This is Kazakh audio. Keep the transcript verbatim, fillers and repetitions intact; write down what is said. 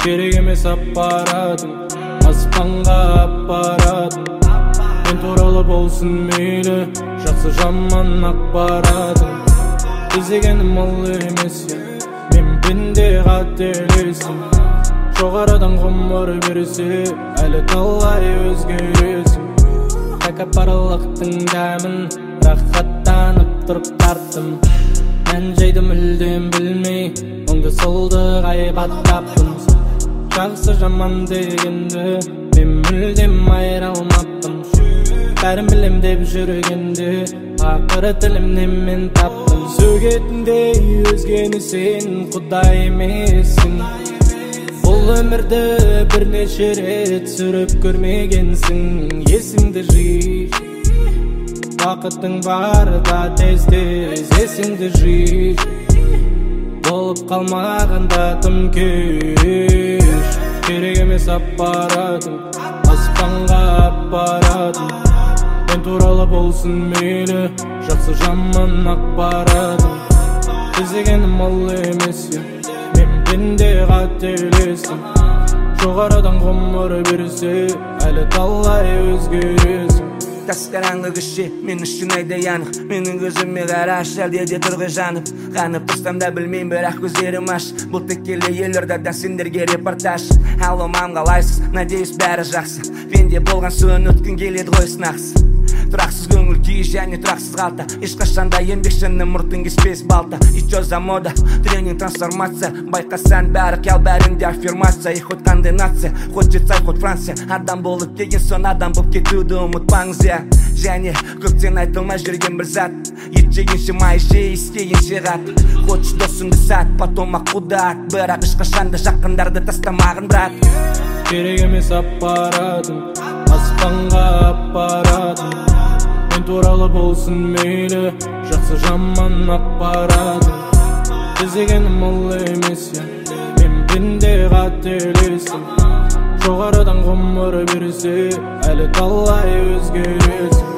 керек емес аппаратың, аспанға аппаратың. Мен туралы болсын мейлі, жақсы жаман ақпаратың. Іздегенім ол емес, мен пенде қателестім. Жоғарыдан ғұмыр берсе, әлі талай өзгересің. Тәкаппарлықтың дәмін рахаттанып тұрып тарттым. Мен жайды мүлдем білмей, оңды солды ғайбаттаппын. Жақсы жаман дегенді мен мүлдем айыра алмаппын. Бәрін білем деп жүргенде ақыры тілімнен мен таптым. Сөгетіндей өзгені сен құдай емессің. Бұл өмірді бірнеше рет сүріп көрмегенсің. Есіңді жи, уақытың барда тез-тез есіңді жи. Болып қалмағанда тым кеш. Керек емес аппаратың, аспанға аппаратың. Мен туралы болсын мейлі, жақсы жаман ақпаратың. Іздегенім ол емес, мен пенде қателестім. Жоғарыдан ғұмыр берсе, әлі талай өзгересің. Тас қараңғы кіші, мен үшін айдай анық. Менің көзіме қараш, әлде тұрғы жанып. Қанып тұрсам да білмейм, бірақ көздерім аш. Бұл текелі елордада сендерге репортаж. Алло, мам, қалайсыз? Надеюсь, бәрі жақсы. Пенде болған соң өткін келеді ғой сынақсыз. Тұрақсыз көңіл күй және тұрақсыз қалта. Ешқашанда еңбекшінің мұртын кеспес балта. Ичо за мода, тренинг, трансформация. Байқасан бәрі қиял, бәрінде аффирмация. И хоть қандай нация, хоть Швейцария, хоть Франция. Адам болып деген соң адам болып кетуді ұмытпаңыз, я. Және көптен айтылмай жүрген бір зат. Ет жегенше май жей, істегенше қат. Хочешь досыңды сат, потом ақ құдат. Бірақ ешқашанда жақындарды тастамағын, брат. Керек емес аппаратың, аспанға аппаратың. Мен туралы болсын мейлі, жақсы жаман ақпаратың. Іздегенім ол емес, мен пенде қателестім. Жоғарыдан ғұмыр берсе, әлі талай өзгересің.